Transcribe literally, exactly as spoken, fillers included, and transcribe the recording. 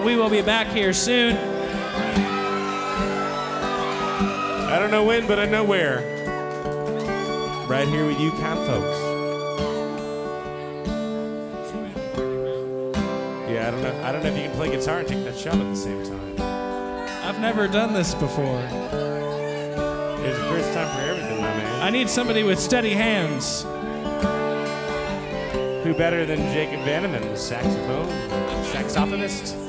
We will be back here soon. I don't know when, but I know where. Right here with you kind folks. Yeah, I don't know. I don't know if you can play guitar and take that shot at the same time. I've never done this before. There's a first time for everything, my man. I need somebody with steady hands. Who better than Jacob Vanneman, the saxophone, saxophonist?